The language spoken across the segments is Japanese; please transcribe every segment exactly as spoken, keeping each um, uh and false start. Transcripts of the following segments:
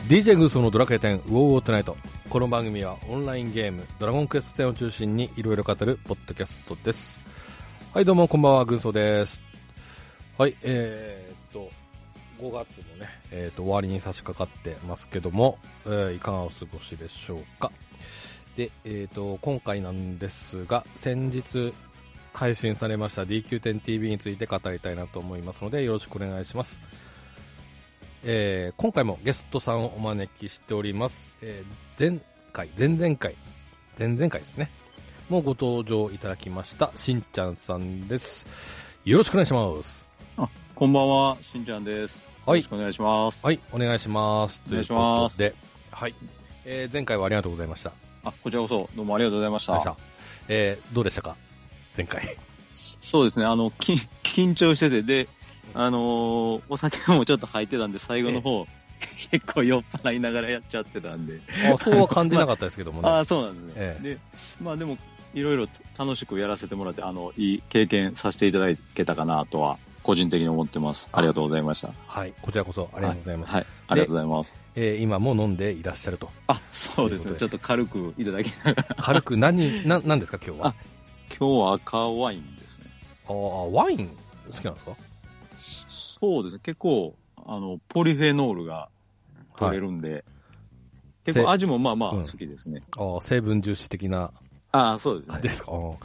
ディージェー グースのドラクエテンウォーウォートナイト。この番組はオンラインゲームドラゴンクエストテンを中心にいろいろ語るポッドキャストです。はい、どうもこんばんは、グーソーです。はい、えー、っとごがつもね、えー、っと終わりに差し掛かってますけども、えー、いかがお過ごしでしょうか。で、えー、っと今回なんですが、先日配信されました ディーキューテンティーブイ について語りたいなと思いますので、よろしくお願いします。えー、今回もゲストさんをお招きしております。えー、前回、前々回、前々回ですね。もうご登場いただきました、しんちゃんさんです。よろしくお願いします。 あ、こんばんは、しんちゃんです。 はい。 よろしくお願いします。 はい、お願いします。 お願いします。 ということで、はい。えー、前回はありがとうございました。 あ、こちらこそ、どうもありがとうございました。 えー、どうでしたか前回。 そうですね、あの、き緊張してて、で、あのー、お酒もちょっと入ってたんで、最後の方、結構酔っ払いながらやっちゃってたんで。 あ、そうは感じなかったですけどもね。 まあ、あ、そうなんですね。 ええ、 で、まあでも、いろいろ楽しくやらせてもらって、あの、いい経験させていただけたかなとは、個人的に思ってます。ありがとうございました。 はい、こちらこそありがとうございます。 はい、はい、ありがとうございます。 えー、今も飲んでいらっしゃると。 あ、そうですね。ちょっと軽くいただきながら。 軽く何、な、何ですか今日は。 あ、今日は赤ワインですね。 ああ、ワイン好きなんですか？ そうですね。結構、あの、ポリフェノールが取れるんで、はい、結構味もまあまあ好きですね。 うん、ああ、成分重視的な。 ああ、そうですね。 感じですか？はい。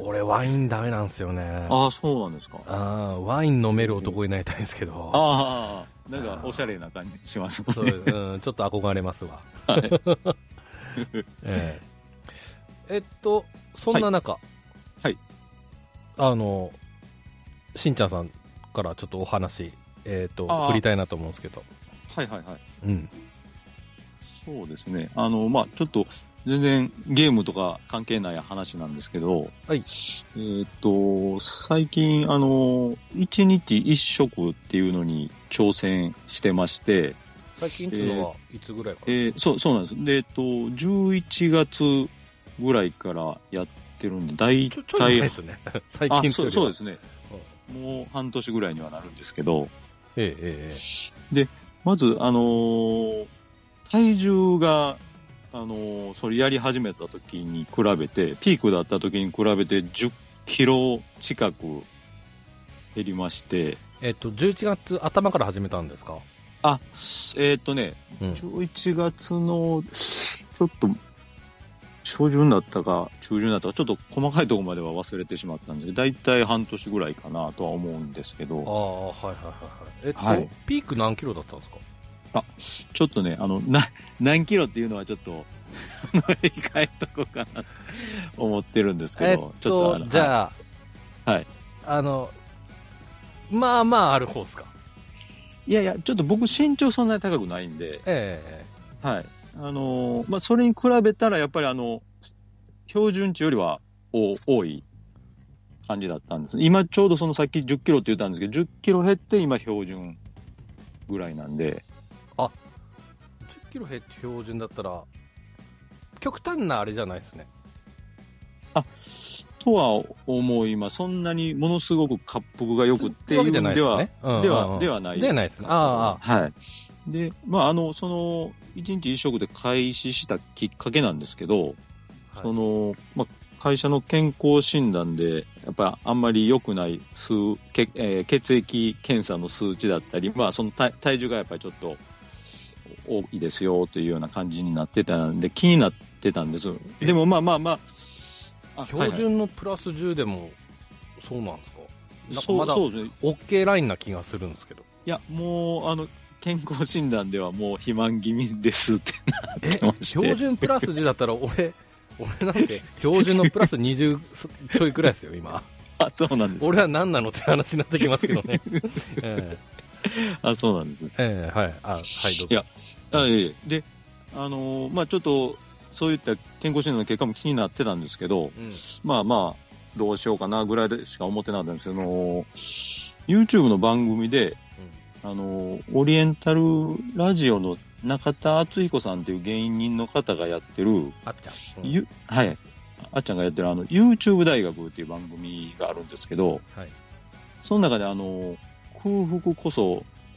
俺、ワインダメなんですよね。 ああ、そうなんですか。 ああ、ワイン飲める男になりたいんですけど。 ああ、なんかおしゃれな感じしますもんね。 そう、うん、ちょっと憧れますわ。はい。えー、えっと、そんな中、はい。 はい、 あの、しんちゃんさんからちょっとお話、えっと、振りたいなと思うんですけど。 はいはいはい。 うん。 そうですね。あの、まあちょっと、全然ゲームとか関係ない話なんですけど、 はい。 えっと、最近、あの、一日一食っていうのに挑戦してまして、 最近っていうのはいつぐらいかな、 えー、そう、そうなんです。で、えっと、じゅういちがつぐらいからやってるんで、大体。 ちょ、ちょい前ですね。最近そう、そうですね。もう半年ぐらいにはなるんですけど、 ええ、ええ。 で、まず、あのー、体重が、あのー、それやり始めた時に比べて、ピークだった時に比べてじゅっキロ近く減りまして、 えっと、じゅういちがつ頭から始めたんですか？ あ、えー、っとね、うん、じゅういちがつの、ちょっと、初旬だったか、中旬だったか、ちょっと細かいところまでは忘れてしまったんで、だいたい半年ぐらいかなとは思うんですけど。 ああ、はいはいはいはい。えっと、はい、ピーク何キロだったんですか？ あ、ちょっとね、あの、な、何キロっていうのはちょっと、控えとこうかなと思ってるんですけど、 えっと、 ちょっとじゃあ、 はい。 あの、まあまあある方ですか？ いやいや、ちょっと僕身長そんなに高くないんで、 ええはい。あのー、まあ、それに比べたらやっぱりあの、標準値よりは多い感じだったんです。今ちょうどそのさっきじゅっキロって言ったんですけど、じゅっキロ減って今標準ぐらいなんで。 あ、じゅっキロ減って標準だったら、極端なあれじゃないですね。 あ、とは思います。そんなにものすごく滑腹が良くっていうのでは、では、ではない。 ではないですね。ああ、はい。で、まあ、あの、その、一日一食で開始したきっかけなんですけど、はい、その、まあ、会社の健康診断で、やっぱりあんまり良くない数、けえー、血液検査の数値だったり、まあ、その体体重がやっぱりちょっと多いですよというような感じになってたんで、気になってたんです。でも、まあまあまあ、標準のプラスじゅうでも、そうなんですか？なんかまだ、 そうですね。 OK ラインな気がするんですけど。 いや、もう、あの、健康診断ではもう肥満気味ですってなってまして。 標準プラスじゅうだったら俺、俺なんて標準のプラスにじゅうちょいくらいですよ、今。 あ、そうなんですか。 俺は何なのって話になってきますけどね。えー、あ、そうなんですね。 えー、はい。あ、はい、どうぞ。 いや、あええで、あのー、まあちょっと、そういった健康診断の結果も気になってたんですけど、うん、まあまあ、どうしようかなぐらいでしか思ってなかったんですけど、YouTube の番組で、あの、オリエンタルラジオの中田敦彦さんという芸人の方がやってる、 あっちゃん、 うん、はい、あっちゃんがやってるあの YouTube 大学っていう番組があるんですけど、はい、その中であの空腹こそ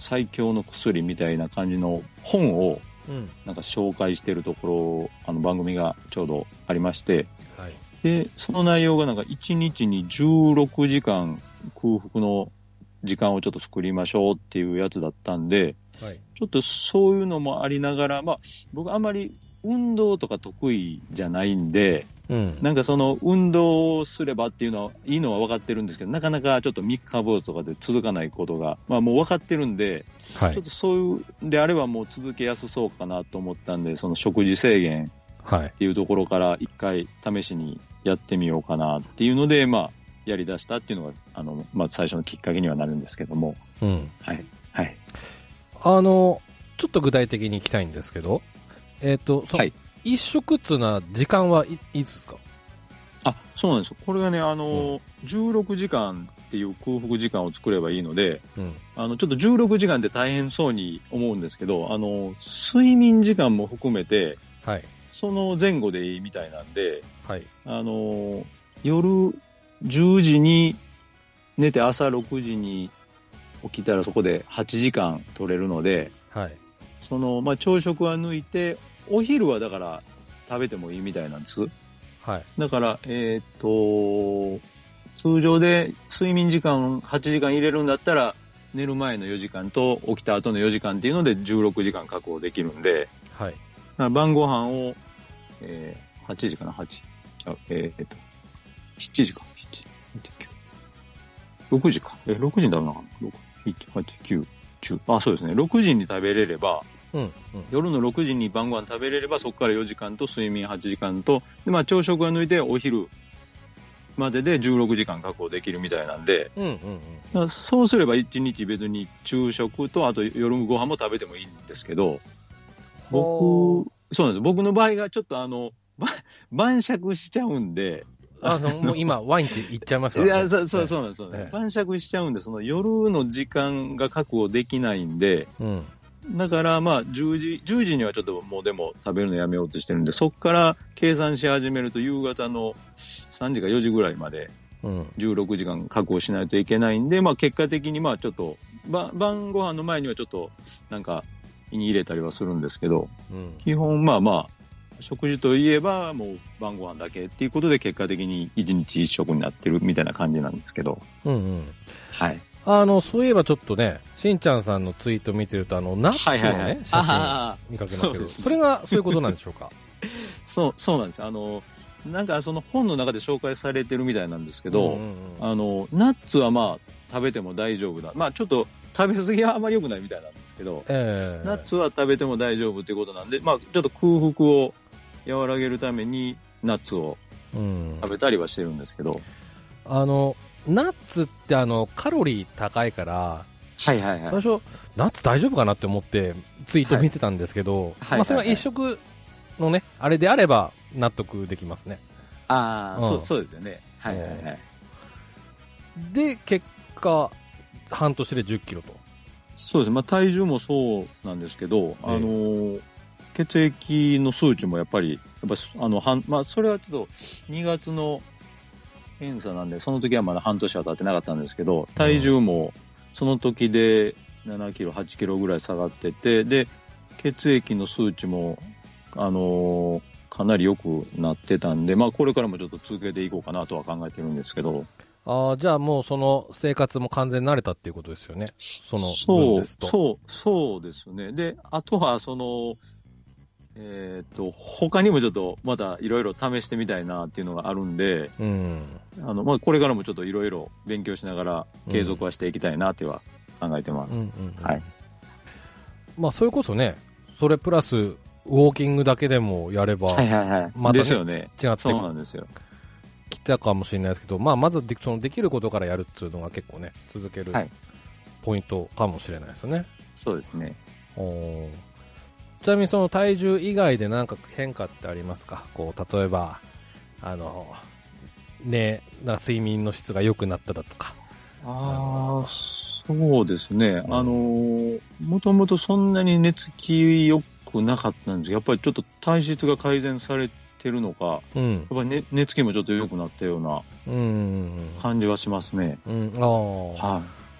最強の薬みたいな感じの本をうん。 なんか紹介してるところ、あの番組がちょうどありまして、 はい。 で、その内容がなんかいちにちにじゅうろくじかん空腹の時間をちょっと作りましょうっていうやつだったんで、 はい。 ちょっとそういうのもありながら、まあ、僕あんまり運動とか得意じゃないんで、 うん。 なんかその運動をすればっていうのはいいのは分かってるんですけど、なかなかちょっと三日坊主とかで続かないことが、まあもう分かってるんで、 はい。 ちょっとそういうであればもう続けやすそうかなと思ったんで、その食事制限はい。 っていうところから一回試しにやってみようかなっていうので、まあ、やり出したっていうのが、あの、まあ最初のきっかけにはなるんですけども。 うん。 はい。はい。 あの、ちょっと具体的に行きたいんですけど、えっ、と、その、 はい。 一食っつうのは時間はい、いつですか？ あ、そうなんですよ。これがね、あの、うん、じゅうろくじかんっていう空腹時間を作ればいいので、うん、あの、ちょっとじゅうろくじかんって大変そうに思うんですけど、あの、睡眠時間も含めて、はい。その前後でいいみたいなんで、はい。あの、夜じゅうじに寝て朝ろくじに起きたらそこではちじかん取れるので、はい。その、まあ、朝食は抜いて、お昼はだから食べてもいいみたいなんです。はい。だから、えっと、通常で睡眠時間はちじかん入れるんだったら、寝る前のよじかんと起きた後のよじかんっていうのでじゅうろくじかん確保できるんで、はい。だから晩ご飯を、えー、はちじかな、はち。えー、っと、しちじか。しち、ろくじか。え、ろくじに食べなかった。ろく、しち、はち、きゅう、じゅう。あ、そうですね。ろくじに食べれれば、うんうん、夜のろくじに晩ご飯食べれれば、そこからよじかんと睡眠はちじかんと、でまあ、朝食は抜いてお昼まででじゅうろくじかん確保できるみたいなんで、うんうんうん、そうすればいちにち別に昼食と、あと夜ご飯も食べてもいいんですけど、僕、そうなんです。僕の場合がちょっとあの、晩酌しちゃうんで、 あの、もう今、ワインって言っちゃいますからね。 いや、そう、そう、そうなんです、そうなんです。晩酌しちゃうんで、その夜の時間が確保できないんで、うん、だからまあじゅうじ、じゅうじにはちょっともうでも食べるのやめようとしてるんで、そこから計算し始めると夕方のさんじかよじぐらいまでじゅうろくじかん確保しないといけないんで、まあ結果的にまあちょっと、晩ご飯の前にはちょっとなんか胃に入れたりはするんですけど、うん、基本まあまあ、食事といえばもう晩ご飯だけっていうことで結果的にいちにちいっ食になってるみたいな感じなんですけど。うんうん。はい。 あの、そういえばちょっとね、しんちゃんさんのツイート見てると、あの、ナッツのね、はいはいはい、写真見かけますけど、 そ, それがそういうことなんでしょうか？ そう、そうなんです。あの、なんかその本の中で紹介されてるみたいなんですけど、うんうんうん、あの、ナッツはまあ食べても大丈夫だ。まあちょっと食べ過ぎはあまり良くないみたいなんですけど、えー、ナッツは食べても大丈夫っていうことなんで、まあちょっと空腹を和らげるためにナッツを食べたりはしてるんですけど、 うん、あの、ナッツってあのカロリー高いから、はいはいはい、最初ナッツ大丈夫かなって思ってツイート見てたんですけど、はい、まあ、それは一食のねあれであれば納得できますね。 ああ、うん、そうそうですよね。はいはいはい。 で結果半年でじゅっキロと。 そうですね。まあ体重もそうなんですけど、あのー、血液の数値もやっぱりやっぱあのはんまあそれはちょっとにがつの検査なんで、その時はまだ半年は経ってなかったんですけど、体重もその時でななキロ、はちキロぐらい下がってて、で、血液の数値も、あのー、かなり良くなってたんで、まあこれからもちょっと続けていこうかなとは考えてるんですけど。 ああ、じゃあもうその生活も完全に慣れたっていうことですよね。その分ですと。 そう、そう、そうですね。で、あとはその、えっと、他にもちょっとまたいろいろ試してみたいなっていうのがあるんで、うん、あの、まあ、これからもちょっといろいろ勉強しながら継続はしていきたいなっては考えてます。うんうんうん、はい。 まあ、それこそね、それプラスウォーキングだけでもやれば、はいはいはい。またね、ですよね。違って。そうなんですよ。きたかもしれないですけど、まあ、まずで、そのできることからやるっていうのが結構ね、続けるポイントかもしれないですね。はい、 そうですね。 おちなみにその体重以外で何か変化ってありますか？こう例えばあのね、な睡眠の質が良くなっただとか。 ああ、そうですね。うん、あのもともとそんなに寝つき良くなかったんですけど、やっぱりちょっと体質が改善されてるのか、うん、やっぱり、ね、寝つきもちょっと良くなったような感じはしますね。うん、うん、あはい。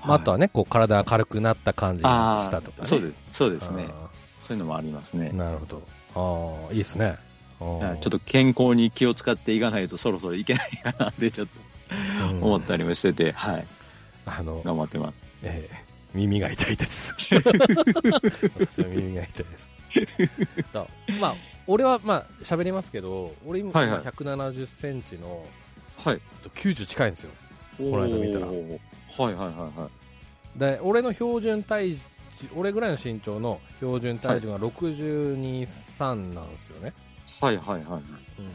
まあ、あとはね、こう体が軽くなった感じにしたとかね。 そうです、そうですね。そういうのもありますね。 なるほど。ああ、いいですね。 ちょっと健康に気を使っていかないとそろそろいけないかなってちょっと思ったりもしてて、はい。あの、頑張ってます。 えー、耳が痛いです。私は耳が痛いです。だまあ、俺はまあ喋りますけど、俺今ひゃくななじゅっセンチの、 はい。 きゅうじゅう近いんですよ。この間見たら。はいはいはいはい。 で、俺の標準体重、俺ぐらいの身長の標準体重がろくじゅうに、さんなんですよね。 はいはいはい。うん。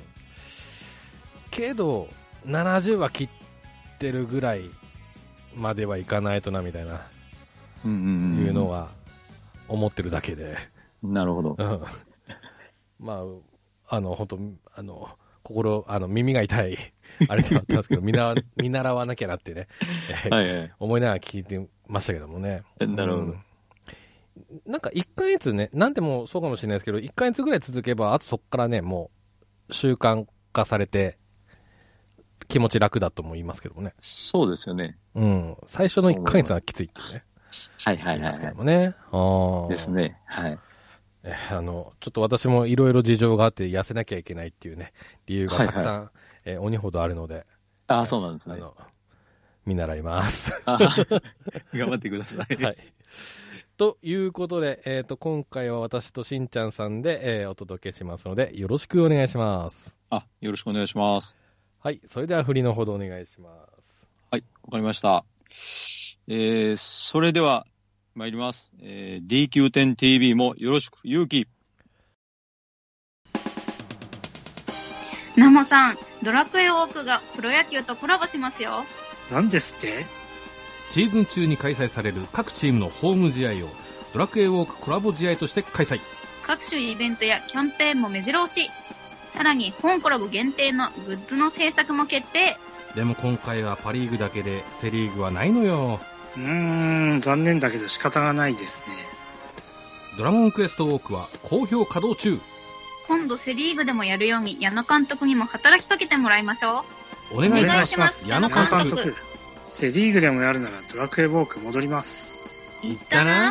けど、ななじゅうは切ってるぐらいまではいかないとなみたいな、うんうんうん、いうのは思ってるだけで。 なるほど。 まあ、あの、本当あの、心、あの、耳が痛い、あれではあったんですけど、見習見習わなきゃなってね、はいはい、思いながら聞いてましたけどもね。 なるほど。うん、 なんかいっかげつね、なんでもそうかもしれないですけど、いっかげつぐらい続けば、あとそこからね、もう習慣化されて、気持ち楽だとも言いますけどもね。 そうですよね。 うん。最初のいっかげつはきついっていうね。 はいはいはい、はい。 ますけどもね。あですね。はい。 え、あの、ちょっと私もいろいろ事情があって痩せなきゃいけないっていうね、理由がたくさん、はいはい、え鬼ほどあるので。 ああ、そうなんですね。あの、 見習います。 頑張ってください。 はい。ということで、えっと、今回は私としんちゃんさんで、えー、お届けしますので、よろしくお願いします。 あ、よろしくお願いします。 はい。それでは振りのほどお願いします。 はい。わかりました。えー、それでは、参ります。えー、ディーキューテンティービー もよろしく、ゆうき。 ナモさん、ドラクエウォークがプロ野球とコラボしますよ。 なんですって？ シーズン中に開催される各チームのホーム試合をドラクエウォークコラボ試合として開催。 各種イベントやキャンペーンも目白押し。さらに本コラボ限定のグッズの制作も決定。 でも今回はパリーグだけでセリーグはないのよ。 うーん、残念だけど仕方がないですね。 ドラゴンクエストウォークは好評稼働中。 今度セリーグでもやるように矢野監督にも働きかけてもらいましょう。お願いします。ます矢野監督。監督。 セリーグでもやるならドラクエウォーク戻ります。 言ったな。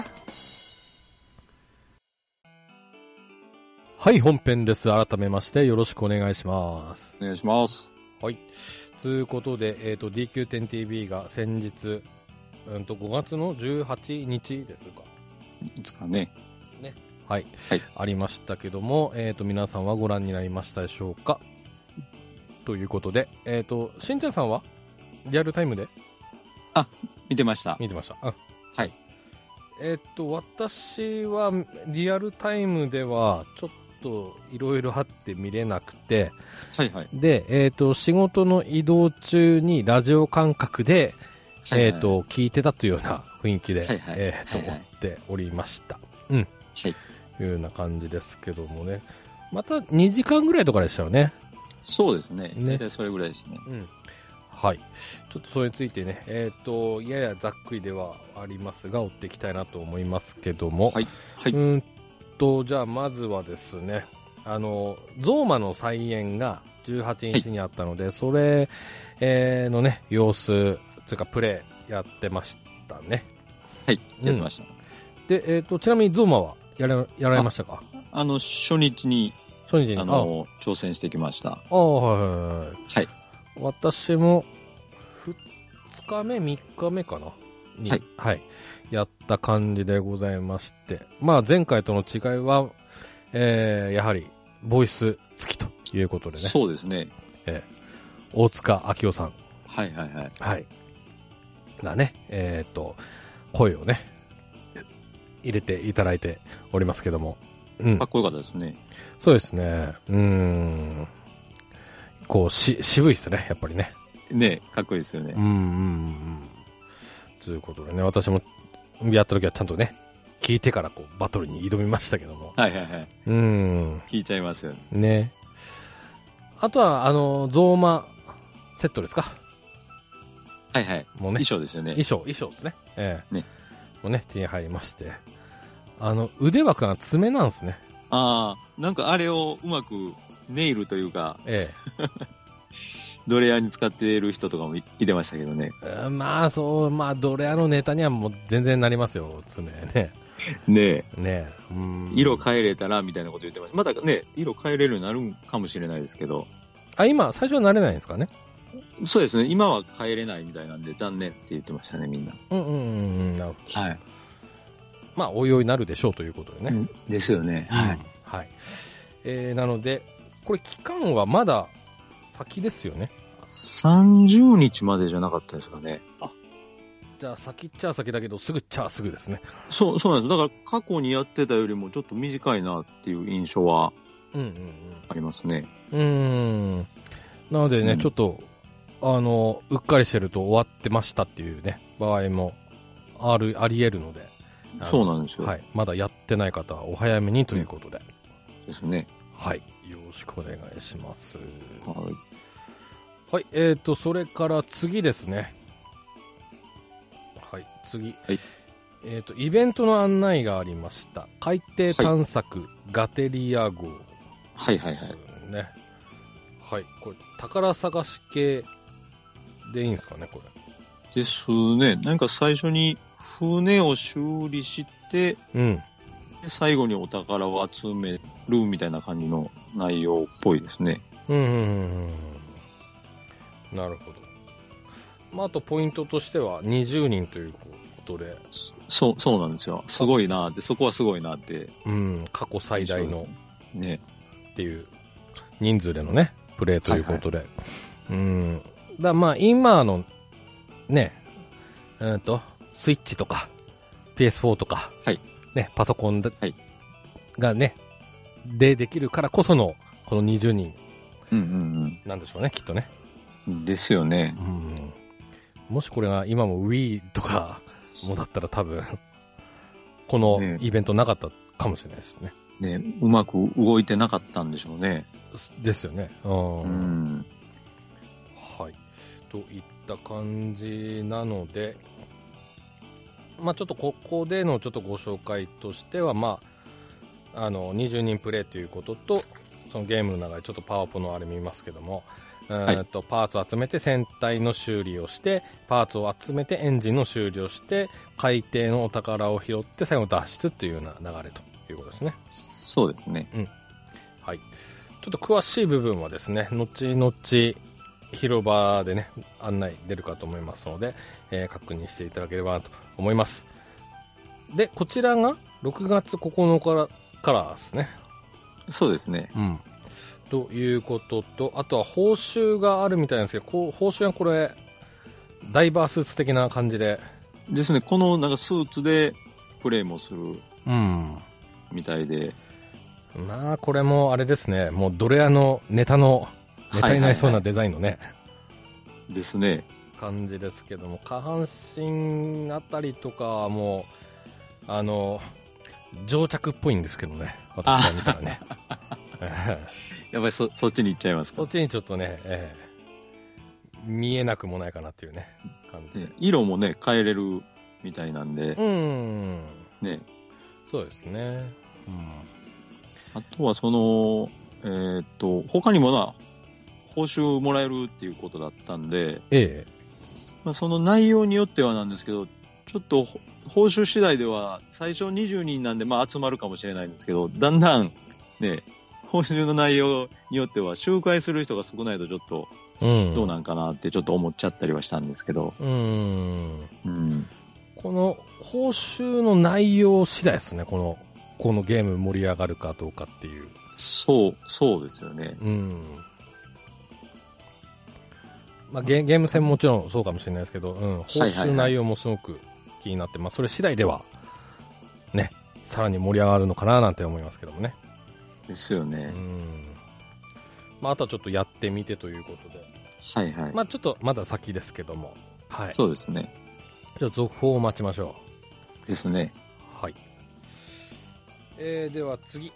はい、本編です。改めましてよろしくお願いします。 お願いします。 はい。ということで、えっ、ー、と ディーキューテンティービー が先日、うんとごがつのじゅうはちにちですか。 ですかね。 ね。はい。 はい、 ありましたけども、えっ、ー、と皆さんはご覧になりましたでしょうか。ということで、えっ、ー、としんちゃんさんはリアルタイムで？ あ、見てました。 見てました。あ、 はい。 えっ、ー、と私はリアルタイムではちょっといろいろあって見れなくて、 はいはい。 で、えっ、ー、と、仕事の移動中にラジオ感覚で、はいはい、えっ、ー、と、聞いてたというような雰囲気で、はいはい、えっ、ー、と、はいはい、思っておりました。うん。はい。というような感じですけどもね。またにじかんぐらいとかでしたよね。 そうですね。ね。大体それぐらいですね。 うん。はい。ちょっとそれについてね、えっ、と、ややざっくりではありますが、追っていきたいなと思いますけども。 はい。はい。 うんと、じゃあまずはですね、あのゾーマの再演がじゅうはちにちにあったので、はい、それ、えー、のね様子というかプレイやってましたね。 はい、やってました。 うん、で、えーと、ちなみにゾーマはやらやられましたか？ あ、あの初日に初日にあのあ挑戦してきました。ああ、はいはいはい。 はい。 私もふつかめみっかめかなに、はい、はい、やった感じでございまして、まあ前回との違いは、えー、やはりボイス付きということでね。 そうですね。 えー、大塚明夫さん。 はいはいはい。 はい。がね、えっと、声をね、入れていただいておりますけども。 うん。かっこよかったですね。 そうですね。うーん。こう、し、渋いっすね、やっぱりね。 ね、かっこいいですよね。 うんうんうん。ということでね、私もやった時はちゃんとね、聞いてからこうバトルに挑みましたけども。 はいはいはい。 うん。 聞いちゃいますよね。 ね。あとは、あの、ゾーマセットですか？ はいはい。 もうね。 衣装ですよね。 衣装、衣装ですね。ええー。 ね。 もうね、手に入りまして。あの、腕枠が爪なんですね。 ああ、なんかあれをうまくネイルというか、 ええ。 ドレアに使っている人とかも い, いてましたけどね。 まあそう、まあドレアのネタにはもう全然なりますよ、爪ね。 ねえ。 ねえ。うん、 色変えれたらみたいなこと言ってました。まだね、色変えれるようになるかもしれないですけど。 あ、今、最初はなれないんですかね。 そうですね。今は変えれないみたいなんで、残念って言ってましたね、みんな。 うんうんうん、なるほど。 はい。 まあ、おいおいなるでしょうということでね。うん、 ですよね。はい。 はい。えー、なので、これ期間はまだ先ですよね。 さんじゅうにちまでじゃなかったですかね。 あ、じゃあ先っちゃ先だけど、すぐっちゃすぐですね。 そう、そうなんです。だから過去にやってたよりもちょっと短いなっていう印象はありますね。 うんうんうん。うーん。なのでね、うん、ちょっと、あの、うっかりしてると終わってましたっていうね、場合もある、あり得るので。 そうなんですよ。 はい。まだやってない方はお早めにということで。 うん、ですね。 はい。よろしくお願いします。 はい。 はい。えーと、それから次ですね。はい。次。 はい。 えーと、イベントの案内がありました。海底探索、はい、ガテリア号、ね。 はいはいはい。 ね。はい。これ、宝探し系でいいんですかね、これ。 ですね。なんか最初に船を修理して、 うん。 で最後にお宝を集めるみたいな感じの内容っぽいですね。 うんうんうんうん。なるほど。まあ、あとポイントとしてはにじゅうにんということで。 そう、そうなんですよ。すごいなって、そこはすごいなって。 うん、過去最大の。 ね。 っていう人数でのね、プレイということで。はいはい、うん。だまあ、今の、ね、うんと、スイッチとか、ピーエスフォー とか、 はい、 ね、パソコン、 はい、 がね、でできるからこその、このにじゅうにん。 うんうんうん。 なんでしょうね、きっとね。 ですよね。 うん。もしこれが今も Wii とかもだったら多分、このイベントなかったかもしれないですね。 ね、うまく動いてなかったんでしょうね。 ですよね。うん。 うん、 はい。といった感じなので、まあちょっとここでのちょっとご紹介としては、まあ、あの、にじゅうにんプレイということと、そのゲームの中でちょっとパワポのあれ見ますけども、はい、とパーツを集めて船体の修理をして、パーツを集めてエンジンの修理をして、海底のお宝を拾って最後脱出というような流れということですね。 そうですね。 うん。はい。ちょっと詳しい部分はですね、後々広場でね、案内出るかと思いますので、えー、確認していただければなと思います。で、こちらがろくがつここのかからからですね。 そうですね。 うん。ということと、あとは報酬があるみたいなんですけど、こう報酬はこれ、ダイバースーツ的な感じで。 ですね、このなんかスーツでプレイもするみたいで。 うん、まあ、これもあれですね、もうドレアのネタの、ネタになりそうなデザインのね。はいはいはい、 ですね。 感じですけども、下半身あたりとかはもう、あの、乗着っぽいんですけどね、私から見たらね。 やっぱり そ, そっちに行っちゃいますか。 そっちにちょっとね、えー、見えなくもないかなっていうね、感じで。 色もね、変えれるみたいなんで。 うん。 ね。 そうですね。うん。 あとはその、えー、っと、他にもな、報酬もらえるっていうことだったんで、 ええ。 まあ、その内容によってはなんですけど、ちょっと報酬次第では、最初にじゅうにんなんで、まあ集まるかもしれないんですけど、だんだん、ね、報酬の内容によっては周回する人が少ないとちょっとどうなんかなってちょっと思っちゃったりはしたんですけど、 うん、 うん、 この報酬の内容次第ですね。このこのゲーム盛り上がるかどうかっていう。 そうそうですよね。 うん。まあゲゲーム性ももちろんそうかもしれないですけど、うん、報酬内容もすごく気になって、まあそれ次第ではね、さらに盛り上がるのかななんて思いますけどもね。 ですよね。 うん。まあ、あとはちょっとやってみてということで。 はいはい。 まあ、ちょっとまだ先ですけども。はい。 そうですね。 じゃあ、続報を待ちましょう。ですね。 はい。えー、では次。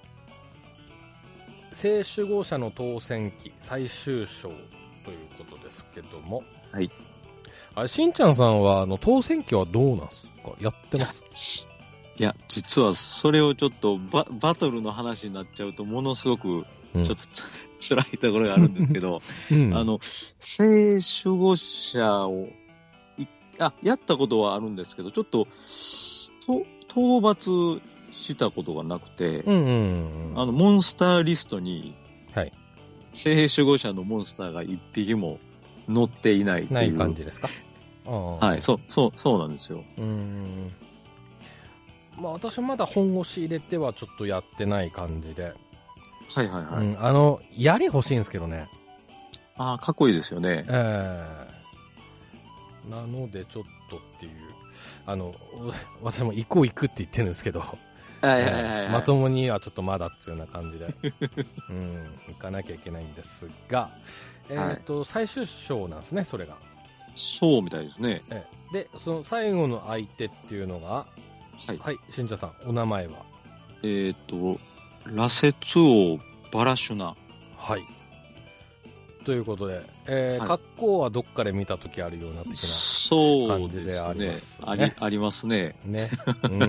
聖守護者の当選期最終章ということですけども。 はい。 あれ、しんちゃんさんは、あの、当選期はどうなんですか？やってます？ いや、実はそれをちょっとバ、バトルの話になっちゃうとものすごくうん、 ちょっとつ辛いところがあるんですけど、うん、あの、聖守護者をいあ、やったことはあるんですけど、ちょっと、と討伐したことがなくて、 うんうんうん、 あの、モンスターリストに、 はい。 聖守護者のモンスターが一匹も載っていないっていう。 ない感じですか？ はい、そう、そう、そうなんですよ。 うーん。まあ私まだ本腰入れてはちょっとやってない感じで。 はいはいはい。 うん、あの、槍欲しいんですけどね。 ああ、かっこいいですよね。 ええー。なのでちょっとっていう。あの、私も行こう行くって言ってるんですけど。 はいはいはいはい、 まともにはちょっとまだっていうような感じで、うん、行かなきゃいけないんですが、えっと、はい、最終章なんですね、それが。 そうみたいですね。 えで、その最後の相手っていうのが、はい、はい、信者さん、お名前は？ えっと、羅刹王バラシュナ。 はい。ということで、えーはい、格好はどっかで見たときあるような的な感じでありますね。 そうですね。あり、ありますね。 ね。うん。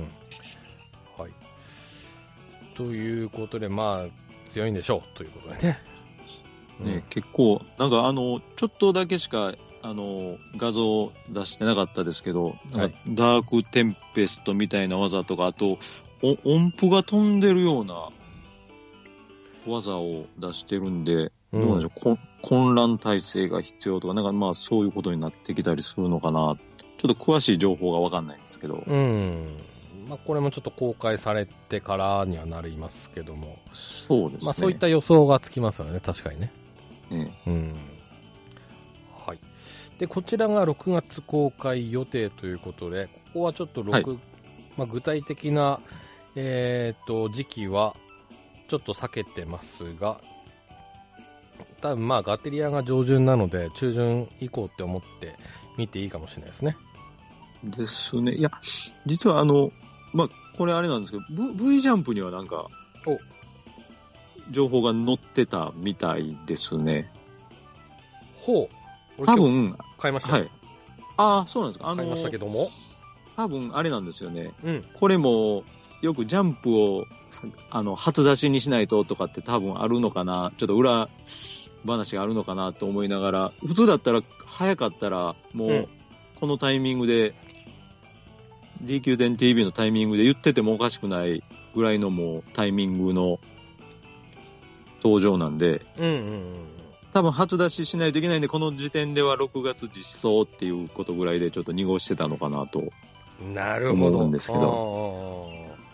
はい。ということで、まあ、強いんでしょう、ということでね。 ね、うん、結構、なんかあの、ちょっとだけしか、あの、画像出してなかったですけど、なんかダークテンペストみたいな技とか、あと、音符が飛んでるような技を出してるんで、どうなんでしょう、うん、混乱体制が必要とか、なんかまあそういうことになってきたりするのかな。ちょっと詳しい情報がわかんないんですけど。 うん。まあ、これもちょっと公開されてからにはなりますけども。 そうですね。 まあ、そういった予想がつきますよね、確かにね。 ね、 うん。はい。で、こちらがろくがつ公開予定ということで、ここはちょっとろく、はい、まあ、具体的な、えーと、時期はちょっと避けてますが、多分まあガテリアが上旬なので、中旬以降って思って見ていいかもしれないですね。 ですね。いや、実はあの、まあ、これあれなんですけど、V、V ジャンプにはなんか、お情報が載ってたみたいですね。 ほう。 多分、 買いました。 はい。ああ、そうなんですか。あの、 買いましたけども。 多分、あれなんですよね。 うん。 これも、よくジャンプを、あの、初出しにしないととかって多分あるのかな。ちょっと裏話があるのかなと思いながら、普通だったら、早かったら、もう、このタイミングで、ディーキューテンティーブイ のタイミングで言っててもおかしくないぐらいのもうタイミングの登場なんで、 うんうんうん、 多分初出ししないといけないんで、この時点ではろくがつ実装っていうことぐらいでちょっと濁してたのかなと思うんですけど。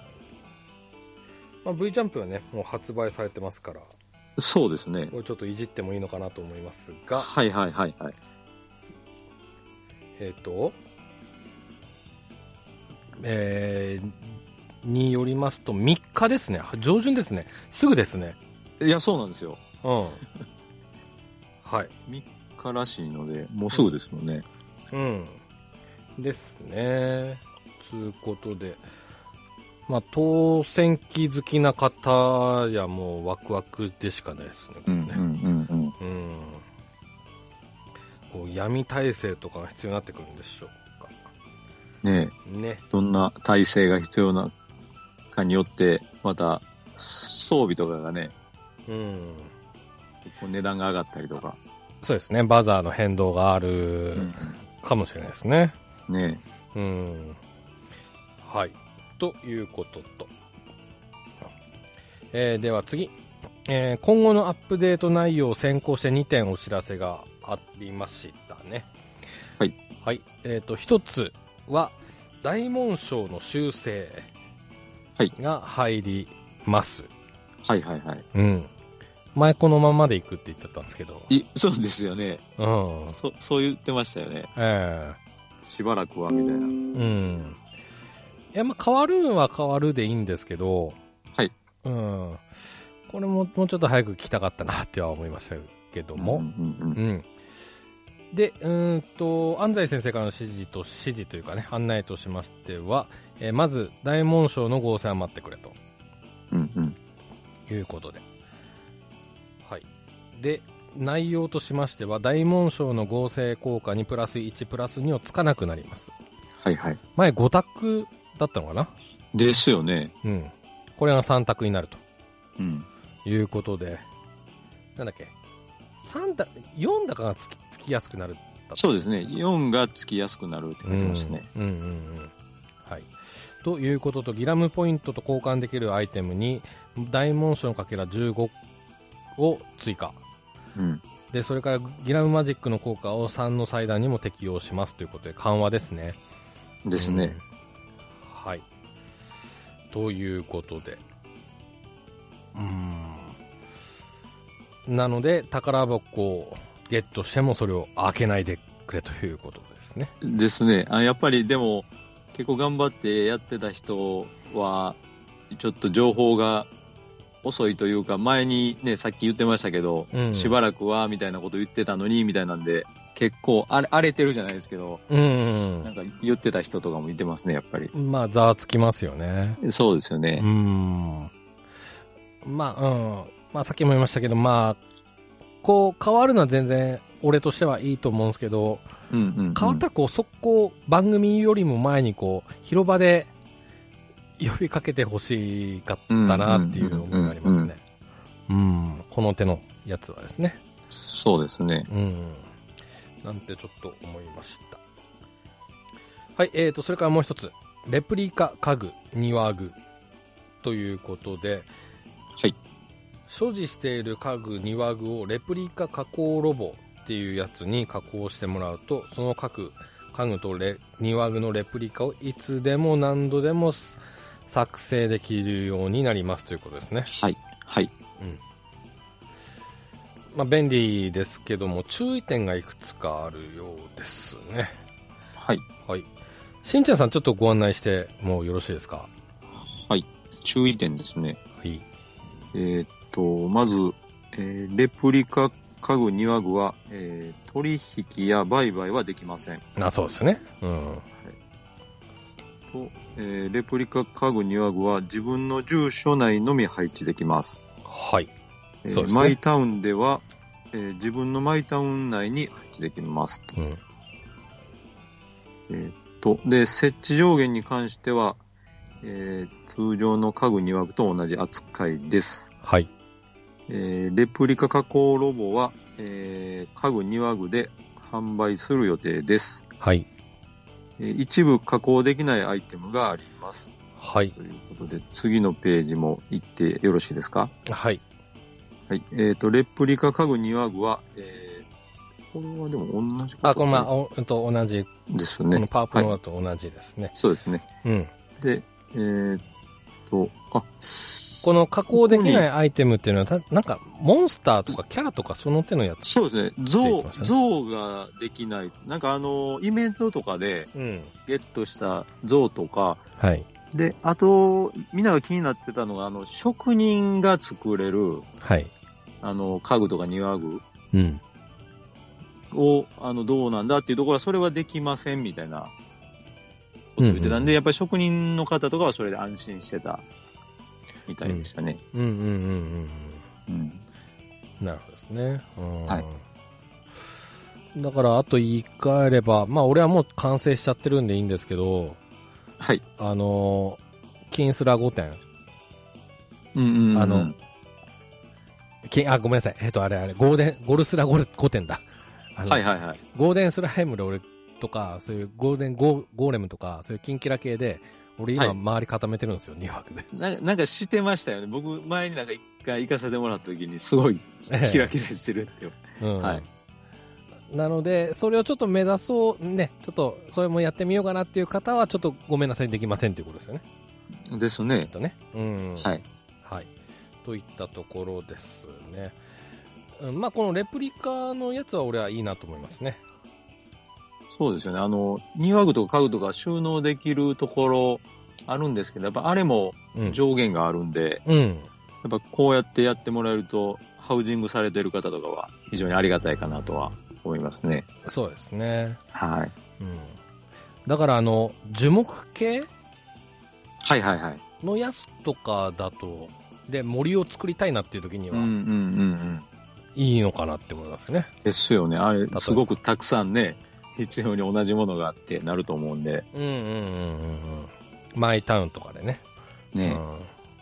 まあ、V ジャンプはね、もう発売されてますから。 そうですね。 これちょっといじってもいいのかなと思いますが。 はいはいはいはい。 えっと、えー、によりますとみっかですね。上旬ですね。すぐですね。 いや、そうなんですよ。 うん。はい。 みっからしいので、もうすぐですもんね。 うん。うん、ですね。ということで、まあ、当選機好きな方やもうワクワクでしかないですね。これね。 うんうんうんうん。 うん。こう闇耐性とかが必要になってくるんでしょうか。 ねえ。 ね。 どんな耐性が必要なかによって、また装備とかがね、 うん。 結構値段が上がったりとか。 そうですね。バザーの変動があるかもしれないですね。 うん、ねえ。うん。はい。ということと。えー、では次。えー、今後のアップデート内容を先行してにてんお知らせがありましたね。 はい。 はい。えっと、一つは、大紋章の修正が入ります。 はい、はいはいはい。 うん。前このままで行くって言ってたんですけど。 いそうですよね。 うん。 そ、そう言ってましたよね。 ええー、しばらくは、みたいな。うん。いや、まあ、変わるは変わるでいいんですけど。 はい。 うん。これも、もうちょっと早く来たかったなっては思いましたけども。 うんうんうん。 うんで、うーんと、安西先生からの指示と、指示というかね、案内としましては、えー、まず、大紋章の合成は待ってくれと。 うんうん。 いうことで。はい。で、内容としましては、大紋章の合成効果にプラスいち、プラスにをつかなくなります。 はいはい。 前ご択だったのかな？ ですよね。 うん。これがさん択になると。 うん。 いうことで、なんだっけ、さんだ、よん高がつき、つきやすくなる。 そうですね。よんがつきやすくなるって書いてましたね。 うん、うん、うんうん。はい。ということと、ギラムポイントと交換できるアイテムに、大モーションかけらじゅうごを追加。 うん。 で、それからギラムマジックの効果をさんの祭壇にも適用しますということで、緩和ですね。 ですね。 うん、はい。ということで。うーん。なので、宝箱をゲットしてもそれを開けないでくれということですね。 ですね。あ、やっぱりでも、結構頑張ってやってた人は、ちょっと情報が遅いというか、前にね、さっき言ってましたけど、うん、しばらくは、みたいなこと言ってたのに、みたいなんで、結構荒れ、荒れてるじゃないですけど、うん、なんか言ってた人とかもいてますね、やっぱり。 まあ、ざわつきますよね。 そうですよね。 うん。まあ、うん。まあ、さっきも言いましたけど、まあ、こう、変わるのは全然、俺としてはいいと思うんですけど、 うんうんうん、 変わったら、こう、速攻、番組よりも前に、こう、広場で、呼びかけてほしかったなっていう思いがありますね。うん。この手のやつはですね。 そうですね。 うん。なんてちょっと思いました。はい、えーと、それからもう一つ。レプリカ家具、庭具。ということで、 はい。 所持している家具、庭具をレプリカ加工ロボっていうやつに加工してもらうと、その各家具とレ庭具のレプリカをいつでも何度でも作成できるようになりますということですね。 はい。はい。 うん。まあ、便利ですけども、注意点がいくつかあるようですね。 はい。 はい。しんちゃんさん、ちょっとご案内してもよろしいですか？ はい。注意点ですね。 はい。 えー、っと、まず、えー、レプリカ家具、庭具は、えー、取引や売買はできません。 あ、そうですね。うん。はい、 と、えー、レプリカ家具、庭具は自分の住所内のみ配置できます。 はい。 えーそうですね、マイタウンでは、えー、自分のマイタウン内に配置できますと。うん、えー、とで、設置上限に関しては、えー、通常の家具庭具と同じ扱いです。 はい。 えー、レプリカ加工ロボは、えー、家具庭具で販売する予定です。 はい。 えー、一部加工できないアイテムがあります。 はい。 ということで、次のページも行ってよろしいですか？ はい。 はい。えっ、ー、と、レプリカ家具庭具は、えー、これはでも同じこと、 あ、このまあ、おと同じ。 ですね。 このパワープロだと同じですね、はい。 そうですね。 うん。 で、えー、っと、あ、 この加工できないアイテムっていうのは、なんか、モンスターとかキャラとかその手のやつ、 そうですね。像、像ができない。なんかあの、イベントとかで、ゲットした像とか、 うん、はい。 で、あと、みんなが気になってたのが、あの、職人が作れる、 はい。 あの、家具とか庭具、 うん。 を、あの、どうなんだっていうところは、それはできませんみたいなことを言ってたんで、うんうん、やっぱり職人の方とかはそれで安心してたみたいでしたね。 うん、うん、うんうんうんうん。なるほどですね。うん、はい。だから、あと言い換えれば、まあ、俺はもう完成しちゃってるんでいいんですけど、 はい。 あの、キンスラごてん。 うんうんうん。 あの、キン、あ、ごめんなさい。えっと、あれあれ、ゴーデン、ゴルスラごてんだ。 はいはいはい。 ゴーデンスライムで俺とか、そういうゴーデンゴー、ゴーレムとか、そういうキンキラ系で、俺今周り固めてるんですよ、にわくで。 ななんかしてましたよね。僕、前になんか一回行かせてもらった時に、すごいキラキラしてるっていう。 ええ、うん。はい。なので、それをちょっと目指そう、ね、ちょっと、それもやってみようかなっていう方は、ちょっとごめんなさい、できませんっていうことですよね。 ですね。 きっとね。うん。 はい。 はい。といったところですね。うん、まあ、このレプリカのやつは俺はいいなと思いますね。 そうですよね。あの、庭具とか家具とか収納できるところあるんですけど、やっぱあれも上限があるんで、うん。うん、やっぱこうやってやってもらえると、ハウジングされてる方とかは非常にありがたいかなとは思いますね。 そうですね。 はい。 うん。だからあの、樹木系はいはいはい。 のやつとかだと、で、森を作りたいなっていう時には、 うんうんうんうん。 いいのかなって思いますね。 ですよね。あれ、すごくたくさんね、必要に同じものがあってなると思うんで。 うんうんうんうん。マイタウンとかでね。 ね、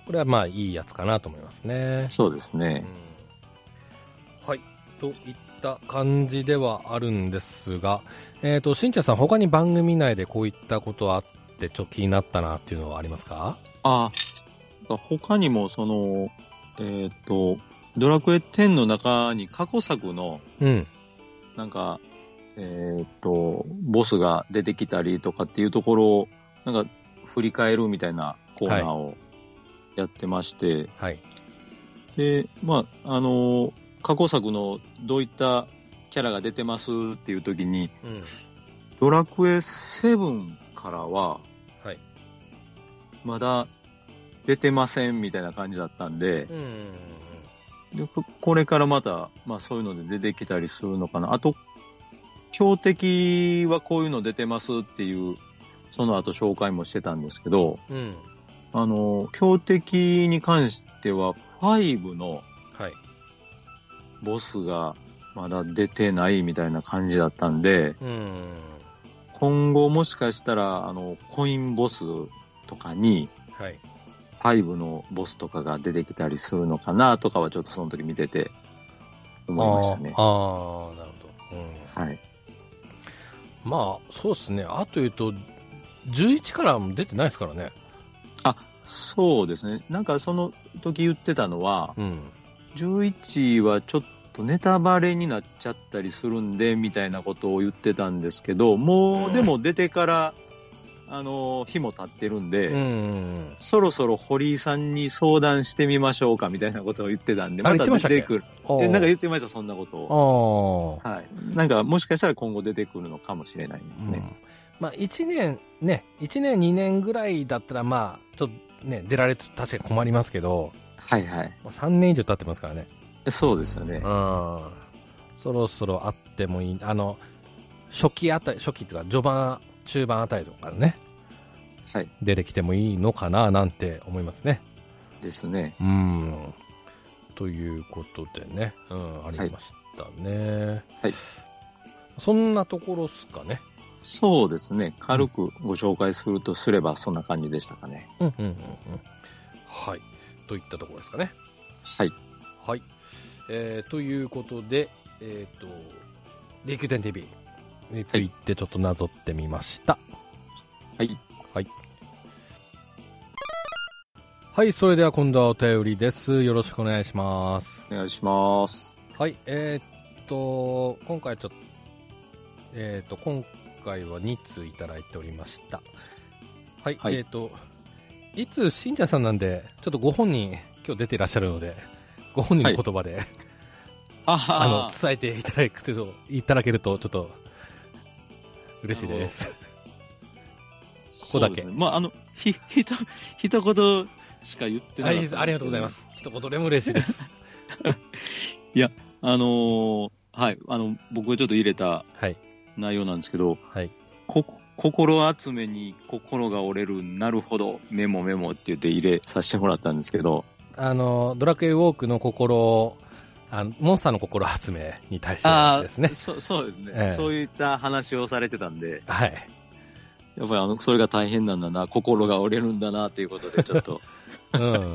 これはまあいいやつかなと思いますね。 そうですね。 うん、はい。といった感じではあるんですが、えっと、しんちゃんさん、他に番組内でこういったことあって、ちょっと気になったなっていうのはありますか？ ああ、他にも、その、えっと、ドラクエテンの中に過去作の、 うん。 なんか、えっと、ボスが出てきたりとかっていうところを、なんか、振り返るみたいなコーナーをやってまして、 はい。 で、まあ、あの、過去作のどういったキャラが出てますっていう時に、 うん。 ドラクエセブンからは、 はい。 まだ出てませんみたいな感じだったんで、 うん。 でここれからまた、まあそういうので出てきたりするのかな。あと、強敵はこういうの出てますっていう、その後紹介もしてたんですけど、 うん。 あの、強敵に関しては、ファイブのはい。 ボスがまだ出てないみたいな感じだったんで、 うん。 今後もしかしたら、あの、コインボスとかに、 はい。 ファイブのボスとかが出てきたりするのかなとかはちょっとその時見てて思いましたね。 ああ、なるほど。うん。 はい。 まあ、そうですね。あと言うと、じゅういちからも出てないですからね。 あ、そうですね。なんかその時言ってたのは、 うん。 じゅういちはちょっとネタバレになっちゃったりするんで、みたいなことを言ってたんですけど、もうでも出てから、あの、日も経ってるんで、 うん。 そろそろ堀井さんに相談してみましょうかみたいなことを言ってたんで、 あまた出て言ってくる。 あーえなんか言ってました、そんなことを。 ああ。 はい。なんかもしかしたら今後出てくるのかもしれないですね。 うん、まあ、いちねん、ね、いちねん、にねんぐらいだったら、まあ、ちょっとね、出られると確かに困りますけど、 はいはい。 さんねん以上経ってますからね。 そうですよね。 うん。そろそろあってもいい。あの、初期あたり、初期っていうか、序盤、中盤あたりとかね、 はい。 出てきてもいいのかな、なんて思いますね。 ですね。 うん。ということでね、うん、ありましたね。 はい。 そんなところっすかね。 そうですね。軽くご紹介するとすれば、そんな感じでしたかね。 うん、うん、うん、うん。はい。といったところですかね。 はい。 はい。えー、ということで、えっ、ー、と、ディーキューテンティービー についてちょっとなぞってみました。 はい。 はい。はい、それでは今度はお便りです。よろしくお願いします。 お願いします。 はい、えー、っと、今回ちょっと、えー、っと、今回はに通いただいておりました。はい、はい、えー、っと、いつしんちゃんさんなんで、ちょっとご本人、今日出ていらっしゃるので、ご本人の言葉で、はい、あ, あの、伝えていただくと、いただけると、ちょっと、嬉しいです。ここだけ。 ね、まあ、あの、ひ、ひと、一言しか言ってない、 ね。ありがとうございます。一言でも嬉しいです。 いや、あのー、はい、あの、僕がちょっと入れた内容なんですけど、 はい。 こ、心集めに心が折れる、なるほど、メモメモって言って入れさせてもらったんですけど、 あの、ドラクエウォークの心、あのモンスターの心集めに対してですね。 そ, そうですね、 ええ。 そういった話をされてたんで、 はい。 やっぱりあの、それが大変なんだな、心が折れるんだな、っていうことで、ちょっと。 うん、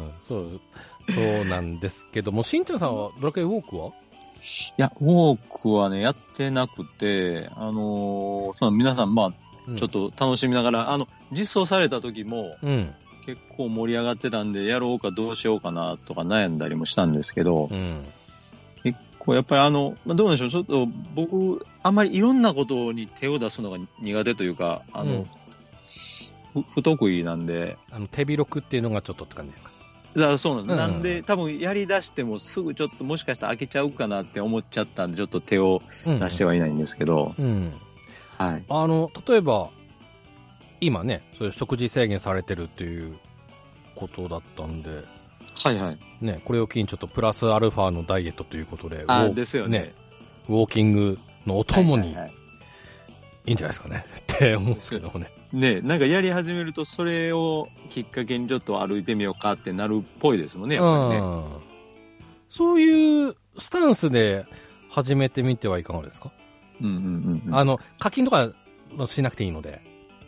そう、そうなんですけども、しんちゃんさんはドラクエウォークはいや、ウォークはね、やってなくて、あのー、その皆さん、まあ、うん、ちょっと楽しみながら、あの、実装された時も、 うん、 結構盛り上がってたんで、やろうかどうしようかな、とか悩んだりもしたんですけど、 うん、 結構やっぱりあの、まあ、どうでしょう、ちょっと僕、あんまりいろんなことに手を出すのが苦手というか、あの、うん、不, 不得意なんで。 あの、手広くっていうのがちょっとって感じですか？ だそうなんです、うん、なんで、多分やり出してもすぐちょっともしかしたら開けちゃうかなって思っちゃったんで、ちょっと手を出してはいないんですけど。 うんうん、 はい。 あの、例えば、今ね、そういう食事制限されてるっていうことだったんで、 はいはい。 ね、これを機にちょっとプラスアルファのダイエットということで、 あですよね、 ね。ウォーキングのお供に、いいんじゃないですかねって思うんですけどもね。 ね、なんかやり始めると、それをきっかけにちょっと歩いてみようかってなるっぽいですもんね、やっぱりね。 そういうスタンスで始めてみてはいかがですか？ うんうんうん、うん。 あの、課金とかしなくていいので。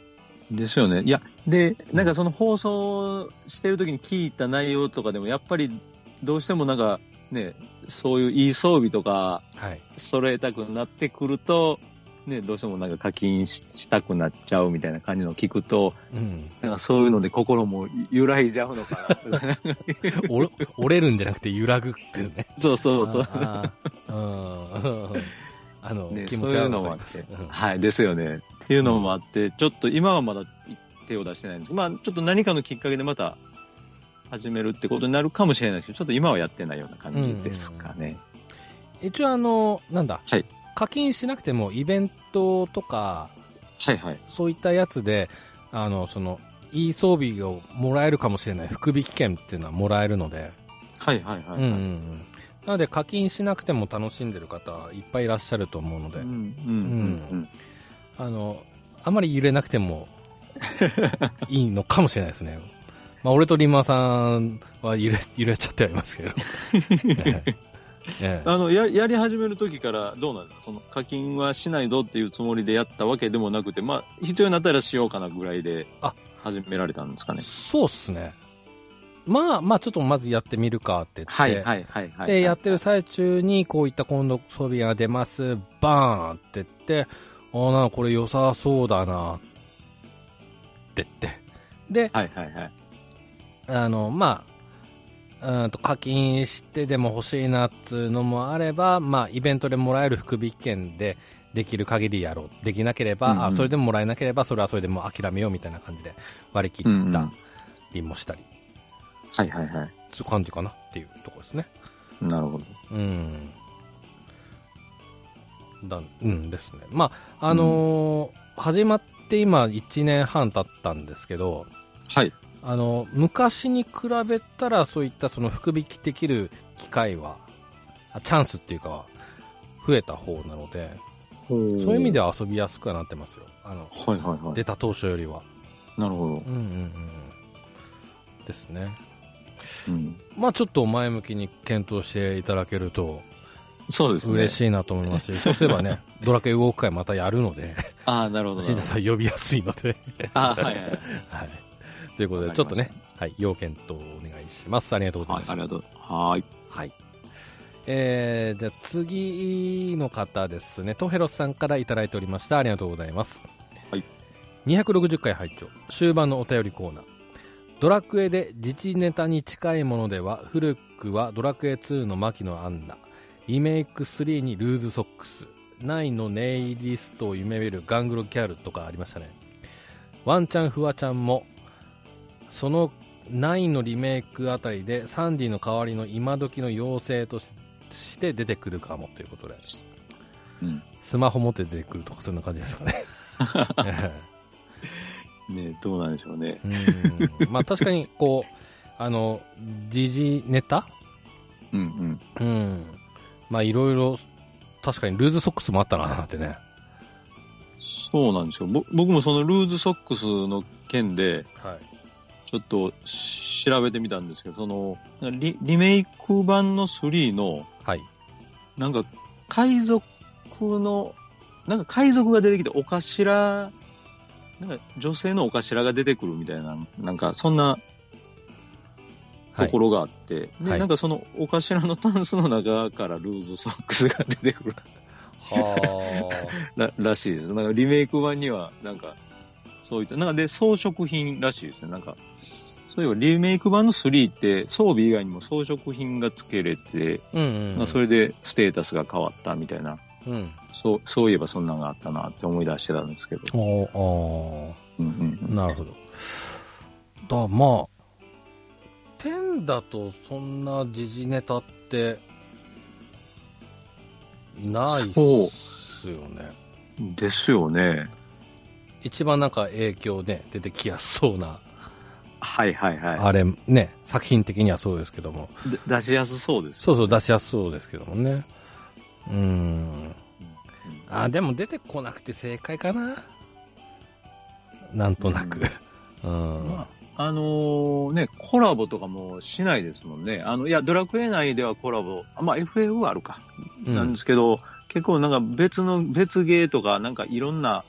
ですよね。いや、で、なんかその放送してる時に聞いた内容とかでも、やっぱりどうしてもなんかね、そういういい装備とか、揃えたくなってくると、ね、どうしてもなんか課金したくなっちゃうみたいな感じのを聞くと、うん、なんかそういうので心も揺らいじゃうのかな折れるんじゃなくて揺らぐっていうね。 そうそうそう。 ああの、 ね、 気持ち悪いのもあって。 はい、ですよね。っていうのもあって、ちょっと今はまだ手を出してないんですけど、まあちょっと何かのきっかけでまた始めるってことになるかもしれないですけど、ちょっと今はやってないような感じですかね。 うん、一応あの、なんだ。 はい。 課金しなくてもイベントとか、 はいはい、 そういったやつで、あの、その、いい装備をもらえるかもしれない福引券っていうのはもらえるので。 はいはいはい、はい。うんうんうん。 なので課金しなくても楽しんでる方いっぱいいらっしゃると思うので。うんうんうんうん。あの、あまり揺れなくてもいいのかもしれないですね。まあ、俺とリンマーさんは揺れ、揺れちゃってはいますけど。 ええ、あの や, やり始める時からどうなんですか、その課金はしないぞっていうつもりでやったわけでもなくて、まあ、必要になったらしようかなぐらいで始められたんですかね。 そうっすね。まあまあちょっとまずやってみるかって言って、 はいはいはいはい、 でやってる最中にこういった今度装備が出ますバーンって言って、ああなこれ良さそうだなって言ってで、 はいはいはい、 あのまあうんと課金してでも欲しいなっつうのもあれば、まあ、イベントでもらえる福引券でできる限りやろう。できなければ、うんうん、あそれでももらえなければ、それはそれでもう諦めようみたいな感じで割り切ったりもしたり。 うんうん、はいはいはい。 そういう感じかなっていうところですね。 なるほど。 うん。だ、うんですね。まあ、あのーうん、始まって今いちねんはん経ったんですけど、 はい。 あの昔に比べたらそういったその福引きできる機会はチャンスっていうか増えた方なので、そういう意味では遊びやすくはなってますよ。あの、 はいはいはい、 出た当初よりは。 なるほど。うんうんうんですね。 うん、 まあちょっと前向きに検討していただけるとそうですね、 嬉しいなと思いますし、そうすればねドラクエウォーク会またやるので、 ああなるほど、 新田さん呼びやすいのであはいはいはい。はいということで、ちょっとね、はい、要検討お願いします。ありがとうございます。 はい、ありがとう。はい。 はい。えー、じゃあ次の方ですね、トヘロスさんからいただいておりました。ありがとうございます。 はい。 にひゃくろくじゅっかい拝聴。終盤のお便りコーナー。ドラクエで自治ネタに近いものでは、古くはドラクエツーの牧野アンナ、リメイクスリーにルーズソックス、ナインのネイリストを夢見るガングロギャルとかありましたね。ワンちゃんフワちゃんも、そのナインのリメイクあたりでサンディの代わりの今時の妖精として出てくるかもということで、うん、スマホ持って出てくるとかそんな感じですかね。 ね、どうなんでしょうね。 うん、まあ確かにこうあの時事ネタ、 うんうん、うん、 まあいろいろ確かにルーズソックスもあったなってね。 そうなんですよ。僕もそのルーズソックスの件で、はい、ちょっと調べてみたんですけど、その リ, リメイク版のスリーの、はい、なんか海賊のなんか海賊が出てきてお頭なんか女性のお頭が出てくるみたいななんかそんなところがあって、はい、で、はい、なんかそのお頭のタンスの中からルーズソックスが出てくるはら, らしいです。なんかリメイク版にはなんかそういった、なんかで、装飾品らしいですね。なんか、そういえばリメイク版のスリーって装備以外にも装飾品が付けれて、うんうんうん、まあ、それでステータスが変わったみたいな、うん、そう、そういえばそんなのがあったなって思い出してたんですけど。 おあ、うんうんうん、なるほど。だまあ、テンだとそんな時事ネタってないっすよね。 ですよね。 一番なんか影響ね出てきやすそうな、 はいはいはい、 あれね作品的にはそうですけども出しやすそうです、ね、 そうそう出しやすそうですけどもね。うーん、うん、あでも出てこなくて正解かな、なんとなく、うん、うん、まあ、あのー、ねコラボとかもしないですもんね。あのいやドラクエ内ではコラボ、まあ エフエフ はあるか、うん、なんですけど結構なんか別の別ゲーとかなんかいろんな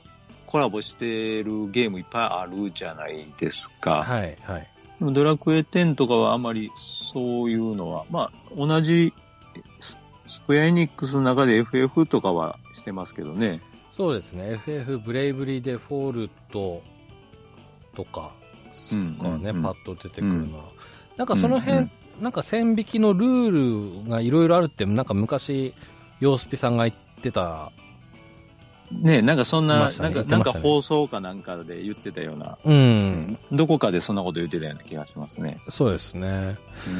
コラボしてるゲームいっぱいあるじゃないですか。 はいはい。 ドラクエテンとかはあまりそういうのは、まあ、同じスクエアエニックスの中で エフエフ とかはしてますけどね。 そうですね。エフエフ ブレイブリーデフォルトとか、そっかね、 うんうんうん、 パッと出てくるな。うん、なんかその辺、 うんうん、 なんか線引きのルールがいろいろあるって、なんか昔、ヨースピさんが言ってた。 ね、なんかそんな、 ね、 なんか、 ね、 なんか放送かなんかで言ってたような、 うん。 どこかでそんなこと言ってたような気がしますね。 そうですね。 うん。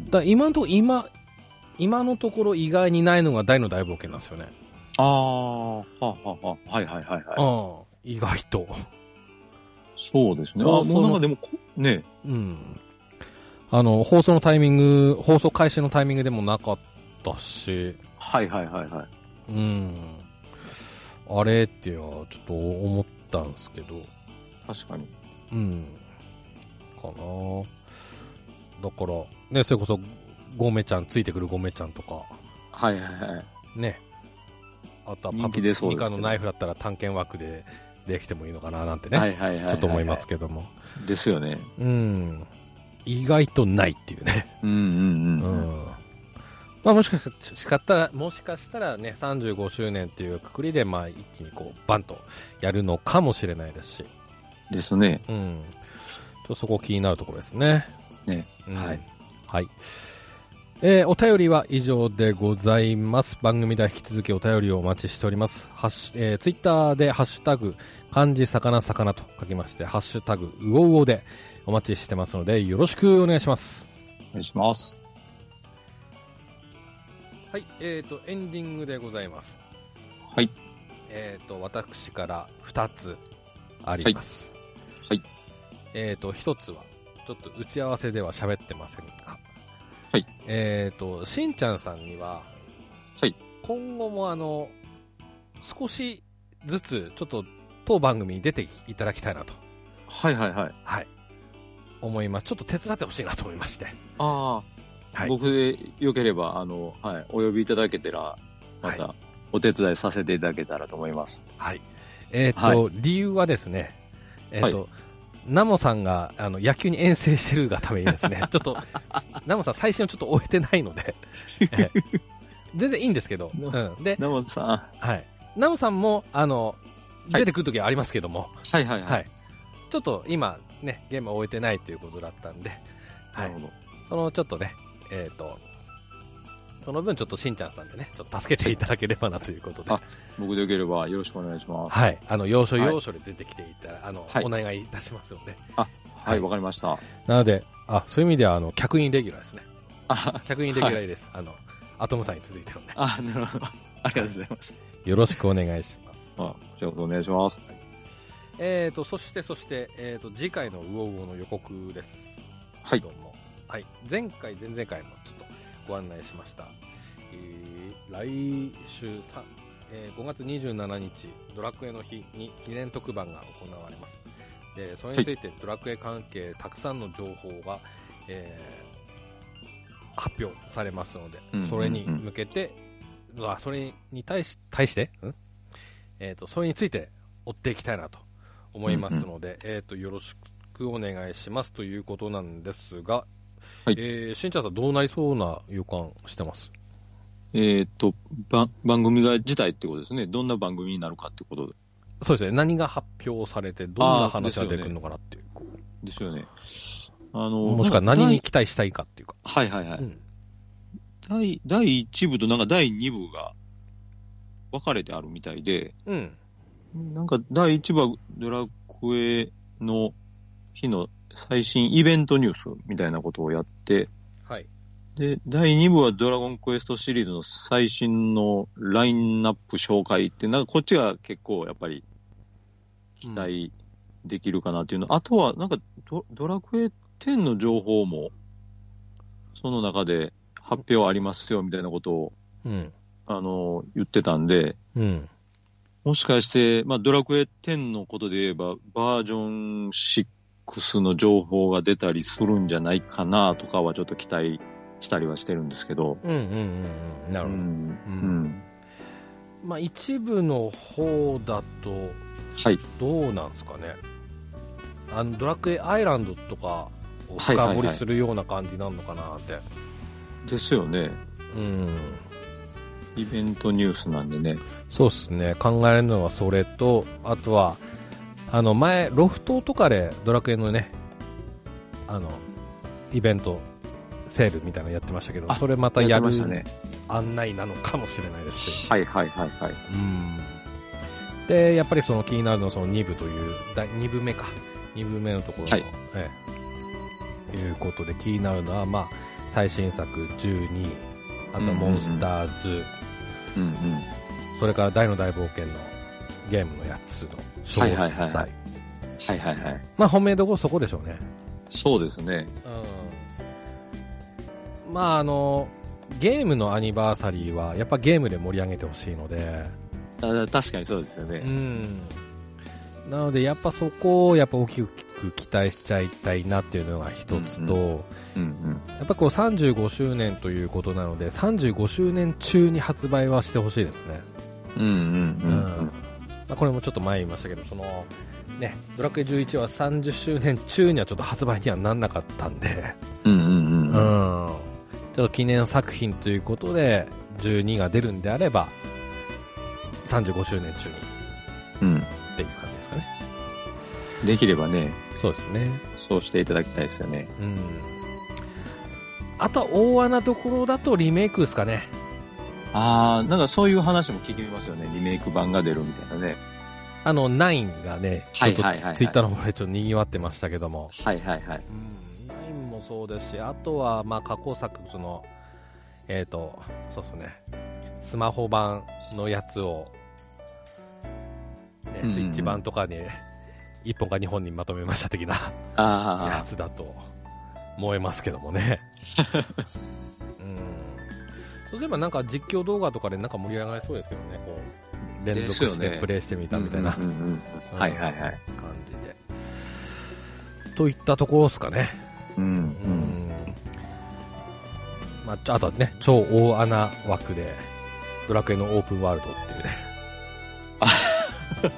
だ今のところ、今、今のところ意外にないのが大の大冒険なんですよね。 ああ、ははは、はいはいはいはい。 ああ、意外と。 そうですね。あ、もうなんかでも、ね。 うん。あの、放送のタイミング、放送開始のタイミングでもなかったし。 はいはいはいはい。 うん。あれっていうのはちょっと思ったんですけど。 確かに。 うん。かなだから、ね、それこそ、ゴメちゃん、ついてくるゴメちゃんとか。 はいはいはい。 ね。あとはパプリカのナイフだったら探検枠でできてもいいのかななんてね。はいはいはい、はい。ちょっと思いますけども。 ですよね。 うん。意外とないっていうね。 うんうんうん、うん。 まあもしかしたら、もしかしたらね、さんじゅうごしゅうねんっていうくくりで、まあ一気にこう、バンとやるのかもしれないですし。 ですね。 うん。ちょっとそこ気になるところですね。 ね。 うん、 はい。 はい。えー、お便りは以上でございます。番組では引き続きお便りをお待ちしております。ハッシュ、えー、ツイッターでハッシュタグ、漢字魚魚と書きまして、ハッシュタグ、うおうおでお待ちしてますので、よろしくお願いします。 お願いします。 はい、えーと、エンディングでございます。 はい。 えーと、私からふたつあります。 はい。はい、 えーと、ひとつは、ちょっと打ち合わせでは喋ってませんが、 はい。 えーと、しんちゃんさんには、 はい。 今後もあの、少しずつ、ちょっと、当番組に出ていただきたいなと。 はいはいはい。 はい。思います。ちょっと手伝ってほしいなと思いまして。 ああ、はい。僕でよければ、あの、はい、お呼びいただけたら、また、お手伝いさせていただけたらと思います。 はい。えっ、ー、と、はい、理由はですね、えっ、ー、と、はい、ナモさんがあの野球に遠征してるがためにですね、ちょっと、ナモさん最新をちょっと終えてないので、えー、全然いいんですけど、うん。で、 ナモさん。 はい。ナモさんも、あの、出てくるときはありますけども、 はい、はいはいはい。 ちょっと今、ね、ゲームを終えてないということだったんで、はい。なるほど。そのちょっとね、えっ、ー、と、その分ちょっとしんちゃんさんでね、ちょっと助けていただければなということで。 あ、僕でよければよろしくお願いします。 はい。あの、要所要所で出てきていたら、はい、あの、はい、お願いいたしますので。 あ、はい、わ、はい、かりました。 なので、あ、そういう意味では、あの、客員レギュラーですね。あ、客員レギュラーです。はい、あの、アトムさんに続いてのね。 あ、なるほど。ありがとうございます。 よろしくお願いします。 あ、じゃあお願いします。はい、 えーと、そして、そして、えーと、次回のウオウオの予告です。 はい。 どうも。はい。前回、前々回もちょっとご案内しました。えー、来週さん、えー、ごがつにじゅうしちにち、ドラクエの日に記念特番が行われます。で、それについてドラクエ関係たくさんの情報が、えー、発表されますので、うんうんうん、それに向けて、あ、それに対し、対して、んえーと、それについて追っていきたいなと思いますので、うんうん、えーと、よろしくお願いしますということなんですが、はい、えー、しんちゃんさんどうなりそうな予感してます？ えっと、ば、番組が自体ってことですね。どんな番組になるかってことで。 そうですね。何が発表されて、どんな話が出てくるのかなっていう。 ですよね。あの、 もしくは何に期待したいかっていうか。 はいはいはい。うん、第、第一部となんか第二部が分かれてあるみたいで、 うん。 なんか第一部はドラクエの日の最新イベントニュースみたいなことをやって、 はい。 で、だいに部はドラゴンクエストシリーズの最新のラインナップ紹介って、なんかこっちが結構やっぱり期待できるかなっていうの。うん、あとはなんかド、ドラクエテンの情報もその中で発表ありますよみたいなことを、 うん、 あの、言ってたんで、 うん、 もしかして、まあドラクエテンのことで言えばバージョンろくの情報が出たりするんじゃないかなとかはちょっと期待したりはしてるんですけど。 うんうんうんうん。なるほど。うん。うん、 まあ、一部の方だと、 はい。 どうなんですかね。あの、ドラクエアイランドとかを深掘りするような感じになるのかなって。 ですよね。 うん。 イベントニュースなんでね。 そうですね。考えるのはそれと、あとは、あの、前、ロフトとかでドラクエのね、あの、イベント、セールみたいなのやってましたけど、それまたやる案内なのかもしれないですし。 はいはいはいはい。 うん。で、やっぱりその気になるのはそのに部という、に部目か。に部目のところの、はい、ええ、いうことで気になるのは、まあ、最新作じゅうに、あとモンスターズ、 うんうん、 それから大の大冒険のゲームのやつの詳細。 はいはいはい。 まあ、本命どころそこでしょうね。 そうですね。 うん。まあ、あの、ゲームのアニバーサリーは、やっぱゲームで盛り上げてほしいので。 あ、確かにそうですよね。 うん。なので、やっぱそこをやっぱ大きく期待しちゃいたいなっていうのが一つと、うんうんうんうん、やっぱこうさんじゅうごしゅうねんということなので、さんじゅうごしゅうねん中に発売はしてほしいですね。 うんうんうん、うん。 まあ、これもちょっと前言いましたけど、その、ね、ドラクエじゅういちはさんじゅっしゅうねん中にはちょっと発売にはなんなかったんで、 うんうんうん、 うん。ちょっと記念作品ということで、じゅうにが出るんであれば、さんじゅうごしゅうねん中に、 うん。 っていう感じですかね。 できればね。 そうですね。 そうしていただきたいですよね。 うん。あとは大穴どころだとリメイクですかね。 ああ、なんかそういう話も聞いてみますよね。リメイク版が出るみたいなね。 あの、ナインがね、 はいはいはいはい、 ツイッターの方でちょっと賑わってましたけども。 はいはいはい。うん、 ナインもそうですし、あとは、まあ、過去作、その、えっ、ー、と、そうですね、スマホ版のやつを、ね、スイッチ版とかにいっぽんかにほんにまとめました的なやつだと思いますけどもね。うん。そうすればなんか実況動画とかでなんか盛り上がりそうですけどね、こう、連続してプレイしてみたみたいな感はいはいはい。 感じで。といったところですかね。 うん。うん。 まあ、あとはね、超大穴枠で、ドラクエのオープンワールドっていうね。そ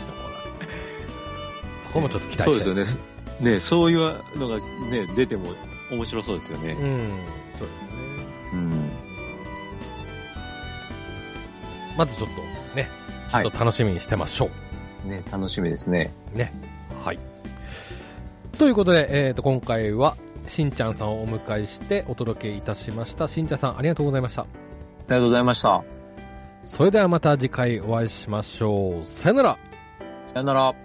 こもちょっと期待したいですね。 そうですよね。ね、そういうのがね、出ても面白そうですよね。 うん、そうですね。 うん。 まずちょっとね、はい、ちょっと楽しみにしてましょう。ね、楽しみですね。 ね。はい。ということで、えっと、今回は、しんちゃんさんをお迎えしてお届けいたしました。しんちゃんさん、ありがとうございました。ありがとうございました。 それではまた次回お会いしましょう。さよなら。 さよなら。